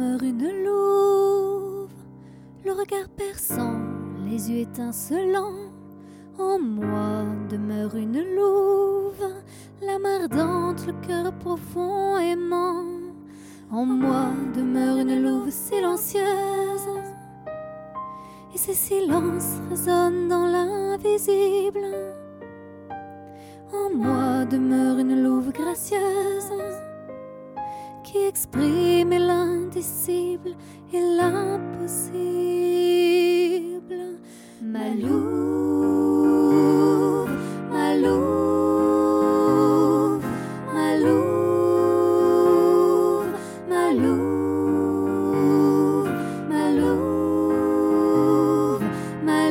demeure une louve, le regard perçant, les yeux étincelants. En moi demeure une louve, l'âme ardente, le cœur profond aimant. En moi demeure une louve silencieuse, et ces silences résonnent dans l'invisible. En moi demeure une louve gracieuse, qui exprime l'indicible et l'impossible. Ma louve, ma louve, ma louve, ma louve, ma louve, ma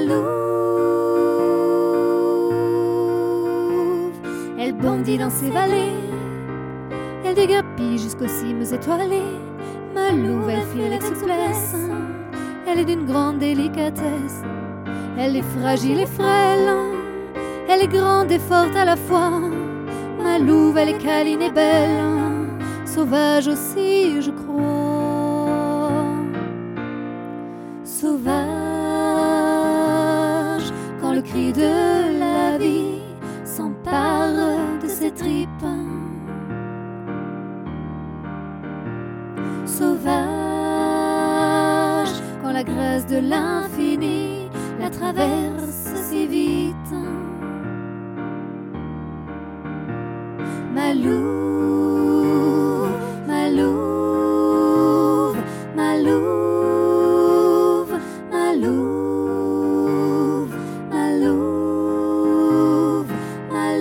louve. Elle bondit dans ses vallées, elle déguerpit jusqu'aux cimes étoilées. Ma louve, elle file avec souplesse, elle est d'une grande délicatesse. Elle est fragile et frêle, elle est grande et forte à la fois. Ma louve, elle est câline et belle, sauvage aussi, je crois. Sauvage, quand le cri de la vie s'empare de ses tripes. Sauvage, quand la grâce de l'infini la traverse si vite. Ma louve, ma louve, ma louve, ma louve, ma louve, ma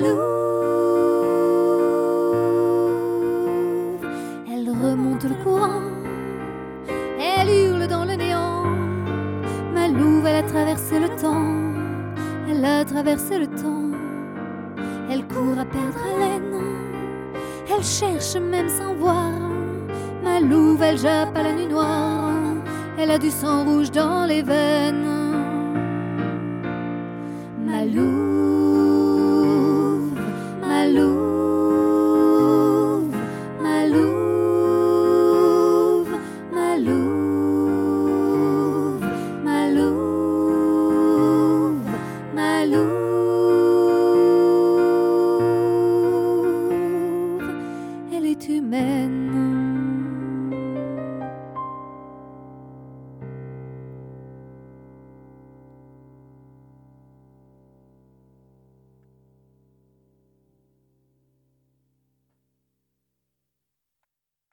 louve. Elle remonte le courant, elle hurle dans le néant. Ma louve, elle a traversé le temps, elle a traversé le temps. Elle court à perdre haleine, elle cherche même sans voir. Ma louve, elle jappe à la nuit noire, elle a du sang rouge dans les veines. Ma louve.